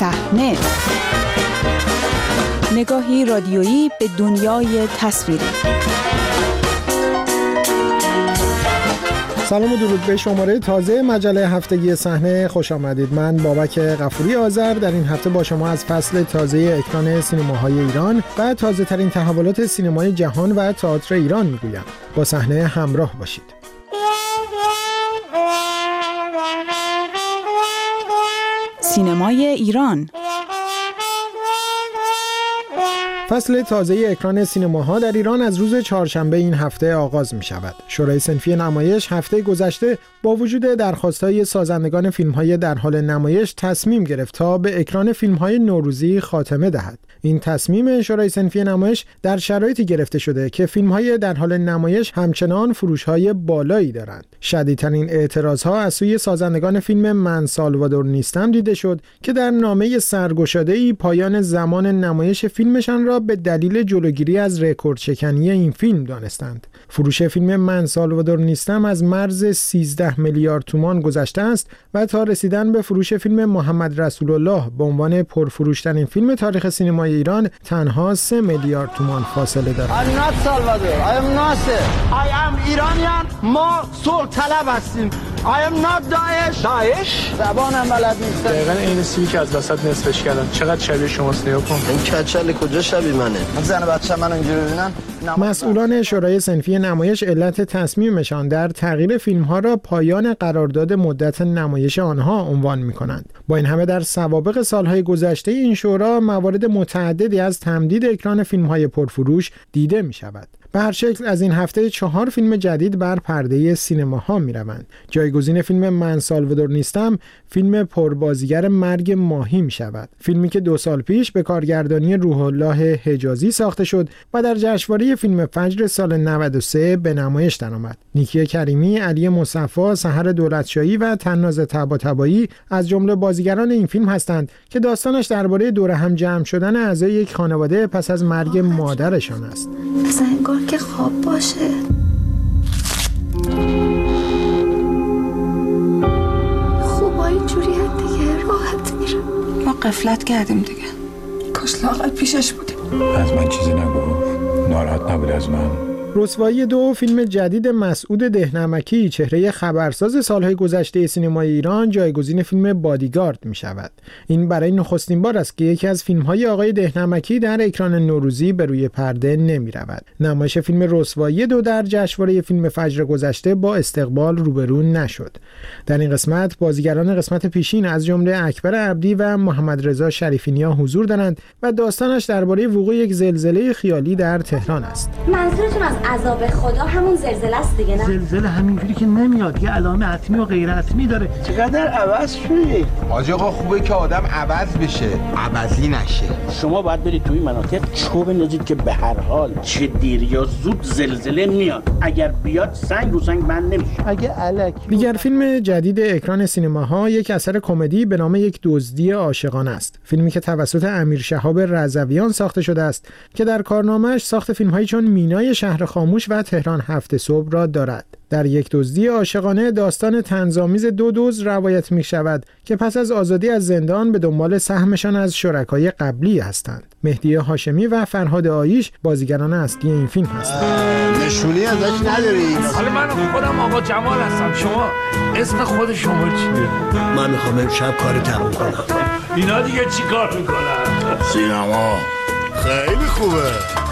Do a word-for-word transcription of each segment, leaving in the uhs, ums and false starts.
صحنه، نگاهی رادیویی به دنیای تصویری. سلام و درود به شماره تازه مجله هفتگی صحنه خوش آمدید. من بابک غفوری آذر در این هفته با شما از فصل تازه اکران سینماهای ایران و تازه ترین تحولات سینمای جهان و تئاتر ایران میگویم. با صحنه همراه باشید. سینمای ایران، فصل تازه اکران سینماها در ایران از روز چهارشنبه این هفته آغاز می شود. شورای صنفی نمایش هفته گذشته با وجود درخواست‌های سازندگان فیلم‌های در حال نمایش تصمیم گرفت تا به اکران فیلم‌های نوروزی خاتمه دهد. این تصمیم شورای صنفی نمایش در شرایطی گرفته شده که فیلم‌های در حال نمایش همچنان فروش‌های بالایی دارند. شدیدترین اعتراض‌ها از سوی سازندگان فیلم من سالوادور نیستم دیده شد که در نامه سرگشاده‌ای پایان زمان نمایش فیلمشان را به دلیل جلوگیری از رکورد شکنی این فیلم دانستند. فروش فیلم من سالوادور نیستم از مرز سیزده میلیارد تومان گذشته است و تا رسیدن به فروش فیلم محمد رسول الله به عنوان پرفروش‌ترین فیلم تاریخ سینمای ایران تنها سه میلیارد تومان فاصله دارد. I'm not Salvador. I am Nasser. I am Iranian. ما صلح طلب هستیم. I am not Daesh. Daesh. زبانم بلد نیستم. دقیقاً این سیمی که از وسط نصفش کردن. چقدر شبیه شماست نگاه کن. این کچل کجا شبیه منه؟ زن بچه من اینجوری ببینن. مسئولان شورای صنفی نمایش علت تصمیمشان در تغییر فیلم‌ها را پایان قرارداد مدت نمایش آنها عنوان می‌کنند. با این همه در سوابق سال‌های گذشته این شورا موارد متعددی از تمدید اکران فیلم‌های پرفروش دیده می‌شود. به هر شکل از این هفته چهار فیلم جدید بر پرده سینماها می‌روند. جایگزین فیلم من سالوادور نیستم، فیلم پربازیگر مرگ ماهی می‌شود. فیلمی که دو سال پیش به کارگردانی روح الله حجازی ساخته شد و در جشنواره فیلم فجر سال نود و سه به نمایش درآمد. نیکی کریمی، علی مصطفی، سحر دولتشاهی و تناز طباطبایی از جمله بازیگران این فیلم هستند که داستانش درباره دور هم جمع شدن اعضای یک خانواده پس از مرگ مادرشان است. مثلا انگار که خواب باشه. خوبا اینجوری هم دیگه راحت میره. ما قفلت کردیم دیگه. کاش لااقل پیشش بودیم. از من چیزی نگو. ناراحت نبود از من. رسوایی دو، فیلم جدید مسعود دهنمکی، چهره خبرساز سالهای گذشته سینمای ایران، جایگزین فیلم بادیگارد می شود. این برای نخستین بار است که یکی از فیلم‌های آقای دهنمکی در اکران نوروزی به روی پرده نمی رود. نمایش فیلم رسوایی دو در جشنواره فیلم فجر گذشته با استقبال روبرو نشد. در این قسمت بازیگران قسمت پیشین از جمله اکبر عبدی و محمد رضا شریفی نیا حضور دارند و داستانش درباره وقوع یک زلزله خیالی در تهران است. منظورتون از عذاب خدا همون زلزله است دیگه نه؟ زلزله همینجوری که نمیاد، یه علامه حتمی و غیر حتمی داره. چقدر عوض شدی؟ حاج آقا خوبه که آدم عوض بشه، عوضی نشه. شما باید برید توی مناطق چوب بندازید که به هر حال چه دیر یا زود زلزله میاد. اگر بیاد سنگ رو سنگ بند نمیشه. اگه الکی. دیگر فیلم جدید اکران سینماها یک اثر کمدی به نام یک دزدی عاشقانه است. فیلمی که توسط امیر شهاب رضویان ساخته شده است که در کارنامه‌اش ساخت فیلم‌هایی چون مینای شهر خاموش و تهران هفت صبح را دارد. در یک دزدی عاشقانه داستان طنزآمیز دو دزد روایت می شود که پس از آزادی از زندان به دنبال سهمشان از شرکای قبلی هستند. مهدی هاشمی و فرهاد آیش بازیگران اصلی این فیلم هستند. نشونی ازش نداری؟ حالا من خودم آقا جمال هستم. شما اسم خود شما چیه؟ من میخوام امشب کاری تموم کنم. اینا دیگه چی کار میکنن؟ سینما خیلی خوبه.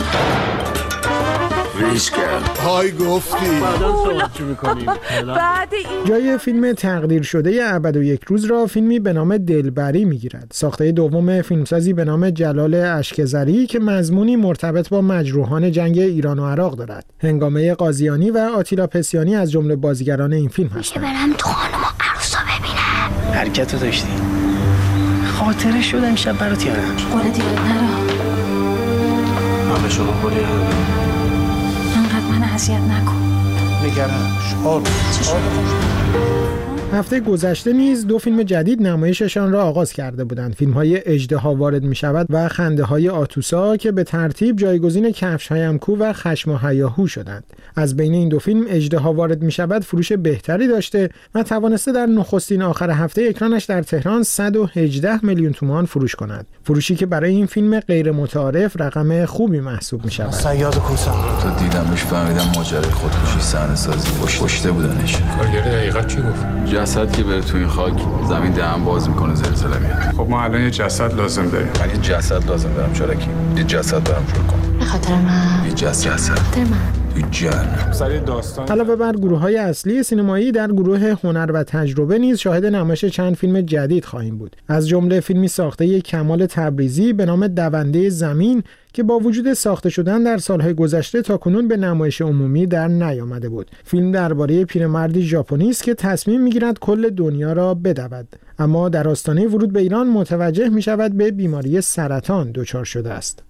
ریسک های گفتی بعداً صحبت چی میکنیم؟ بعد این جای فیلم تقدیر شده ابد و یک روز را فیلمی به نام دلبری میگیرد. ساخته دوم فیلمسازی به نام جلال اشکزری که مضمونی مرتبط با مجروحان جنگ ایران و عراق دارد. هنگامه قاضیانی و آتیلا پسیانی از جمله بازیگران این فیلم هستند. میشه برم تو خانم و عروسا ببینم؟ حرکتو داشتی. خاطره شد امشب برات یارم. قول دیگه نرا. من به شما قولی ندادم. انقدر من اذیت نکن. نگرانش آروم آروم. هفته گذشته نیز دو فیلم جدید نمایششان را آغاز کرده بودند. فیلم‌های اژدها وارد می‌شود و خنده‌های آتوسا که به ترتیب جایگزین کفش‌هایم کو و خشم و هیاهو شدند. از بین این دو فیلم اژدها وارد می‌شود فروش بهتری داشته و توانسته در نخستین آخر هفته اکرانش در تهران صد و هجده میلیون تومان فروش کند. فروشی که برای این فیلم غیر متعارف رقم خوبی محسوب می‌شود. صیاد کوسا تو دیدمش فهمیدم ماجرای خودکشی صحنه‌سازی کشته بودنش. کارگر دقیقاً چی گفت؟ جسد که بره توی خاک زمین دهن باز میکنه زلزله میاد. خب ما الان یه جسد لازم داریم. من یه جسد لازم دارم چرکی. یه جسد دارم جور کن. به خاطر من. یه جسد. جسد. خاطر من. تو جهنم. سری داستان. علاوه بر گروه‌های اصلی سینمایی در گروه هنر و تجربه نیز شاهد نمایش چند فیلم جدید خواهیم بود. از جمله فیلمی ساخته کمال تبریزی به نام دونده زمین که با وجود ساخته شدن در سالهای گذشته تاکنون به نمایش عمومی در نیامده بود. فیلم درباره پیرمردی ژاپنی است که تصمیم می‌گیرد کل دنیا را بدود، اما در آستانه ورود به ایران متوجه می‌شود به بیماری سرطان دچار شده است.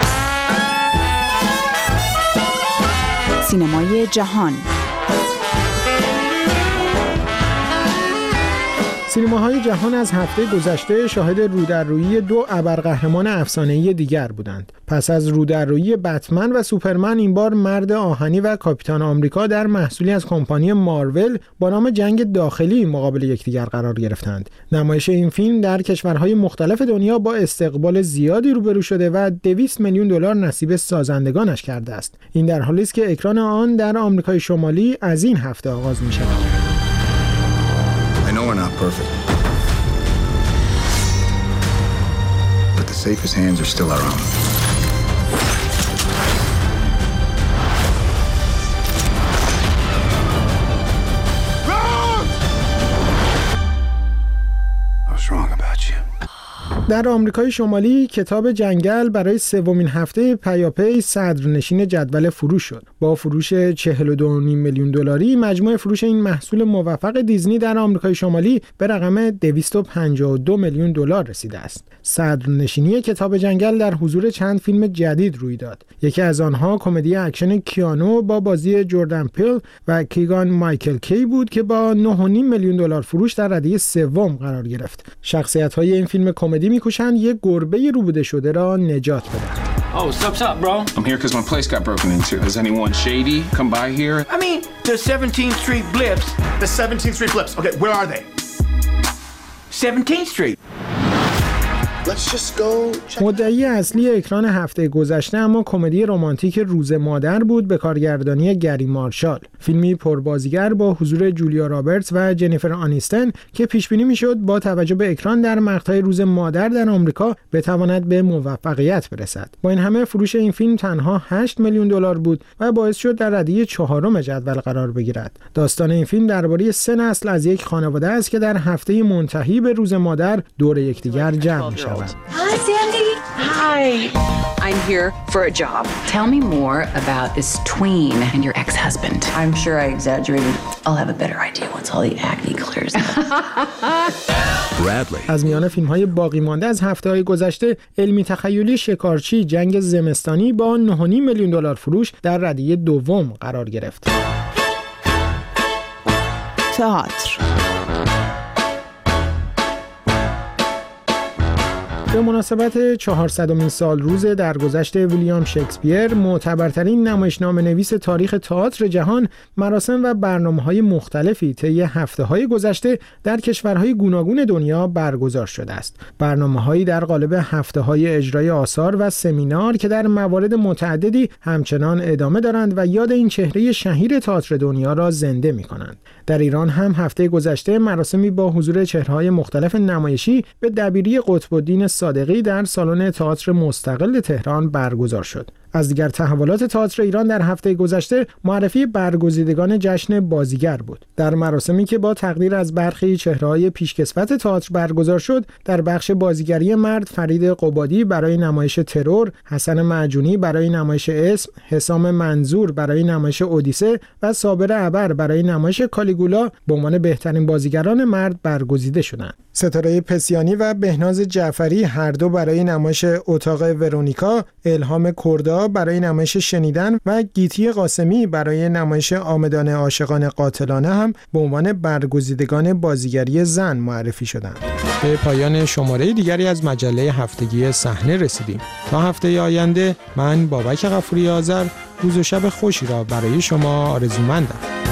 سینمای جهان. سینماهای جهان از هفته گذشته شاهد رودررویی دو ابرقهرمان افسانه‌ای دیگر بودند. پس از رودررویی بتمن و سوپرمن، این بار مرد آهنی و کاپیتان آمریکا در محصولی از کمپانی مارول با نام جنگ داخلی مقابل یکدیگر قرار گرفتند. نمایش این فیلم در کشورهای مختلف دنیا با استقبال زیادی روبرو شده و دویست میلیون دلار نصیب سازندگانش کرده است. این در حالی است که اکران آن در آمریکای شمالی از این هفته آغاز می‌شود. I know we're not perfect, but the safest hands are still our own. I was wrong about you. در آمریکای شمالی کتاب جنگل برای سومین هفته پیاپی صدرنشین جدول فروش شد. با فروش چهل و دو و نیم میلیون دلاری مجموع فروش این محصول موفق دیزنی در آمریکای شمالی به رقم دویست و پنجاه و دو میلیون دلار رسیده است. صدرنشینی کتاب جنگل در حضور چند فیلم جدید روی داد. یکی از آنها کمدی اکشن کیانو با بازی جردن پیل و کیگان مایکل کی بود که با نه و نیم میلیون دلار فروش در رده سوم قرار گرفت. شخصیت‌های این فیلم کمدی می‌کوشند یک گربه روبوده شده را نجات بدهند. Oh, what's up, bro? I'm here because my place got broken into. Has anyone shady come by here? I mean, the seventeenth Street Blips. The seventeenth Street Blips. Okay, where are they? seventeenth Street. Let's just go. مدعی اصلی اکران هفته گذشته اما کمدی رمانتیک روز مادر بود به کارگردانی گری مارشال. فیلمی پربازیگر با حضور جولیا رابرتس و جنیفر آنیستن که پیش بینی میشد با توجه به اکران در مقطع روز مادر در آمریکا بتواند به موفقیت برسد. با این همه فروش این فیلم تنها هشت میلیون دلار بود و باعث شد در رده چهارم جدول قرار بگیرد. داستان این فیلم درباره سه نسل از یک خانواده است که در هفته منتهی به روز مادر دور یکدیگر جمع می‌شوند. Hi, Sandy. Hi. I'm here for a job. Tell me more about this tween and your ex-husband. I'm sure I exaggerated. I'll have a better idea once all the acne clears up. Bradley. از میان فیلم‌های باقی مانده از هفته‌های گذشته علمی تخیلی شکارچی جنگ زمستانی با نه و نیم میلیون دلار فروش در رده دوم قرار گرفت. تئاتر. به مناسبت چهارصدمین سال روز درگذشت ویلیام شکسپیر، معتبرترین نمایشنامه‌نویس تاریخ تئاتر جهان، مراسم و برنامه‌های مختلفی طی هفته‌های گذشته در کشورهای گوناگون دنیا برگزار شده است. برنامه‌هایی در قالب هفته‌های اجرای آثار و سمینار که در موارد متعددی همچنان ادامه دارند و یاد این چهره شهیر تئاتر دنیا را زنده می‌کنند. در ایران هم هفته گذشته مراسمی با حضور چهره‌های مختلف نمایشی به دبیری قطب‌الدین صادقی در سالن تئاتر مستقل تهران برگزار شد. از دیگر تحولات تئاتر ایران در هفته گذشته معرفی برگزیدگان جشن بازیگر بود. در مراسمی که با تقدیر از برخی چهره‌های پیشکسوت تئاتر برگزار شد، در بخش بازیگری مرد فرید قبادی برای نمایش ترور، حسن معجونی برای نمایش اسم، حسام منظور برای نمایش اودیسه و صابر ابر برای نمایش کالیگولا به عنوان بهترین بازیگران مرد برگزیده شدند. ستاره پسیانی و بهناز جعفری هر دو برای نمایش اتاق ورونیکا، الهام کردا برای نمایش شنیدن و گیتی قاسمی برای نمایش آمدانه عاشقان قاتلانه هم به عنوان برگزیدگان بازیگری زن معرفی شدند. به پایان شماره دیگری از مجله هفتگی صحنه رسیدیم. تا هفته آینده من بابک غفوری آذر روز و شب خوشی را برای شما آرزومندم.